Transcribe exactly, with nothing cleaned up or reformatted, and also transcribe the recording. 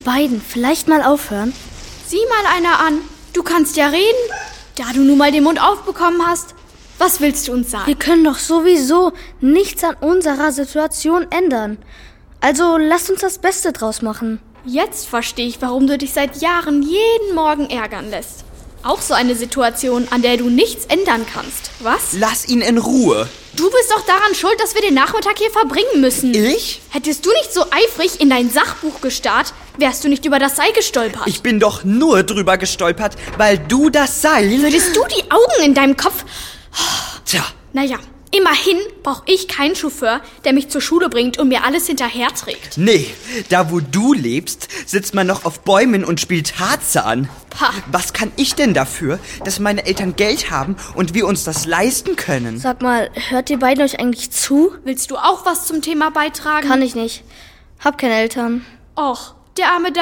Beiden, vielleicht mal aufhören? Sieh mal einer an. Du kannst ja reden, da du nun mal den Mund aufbekommen hast. Was willst du uns sagen? Wir können doch sowieso nichts an unserer Situation ändern. Also lasst uns das Beste draus machen. Jetzt verstehe ich, warum du dich seit Jahren jeden Morgen ärgern lässt. Auch so eine Situation, an der du nichts ändern kannst, was? Lass ihn in Ruhe. Du bist doch daran schuld, dass wir den Nachmittag hier verbringen müssen. Ich? Hättest du nicht so eifrig in dein Sachbuch gestarrt, wärst du nicht über das Seil gestolpert. Ich bin doch nur drüber gestolpert, weil du das Seil... Würdest du die Augen in deinem Kopf... Tja. Naja, immerhin brauche ich keinen Chauffeur, der mich zur Schule bringt und mir alles hinterherträgt. Nee, da wo du lebst, sitzt man noch auf Bäumen und spielt Tarzan. Pah. Was kann ich denn dafür, dass meine Eltern Geld haben und wir uns das leisten können? Sag mal, hört ihr beiden euch eigentlich zu? Willst du auch was zum Thema beitragen? Kann ich nicht. Hab keine Eltern. Och, der arme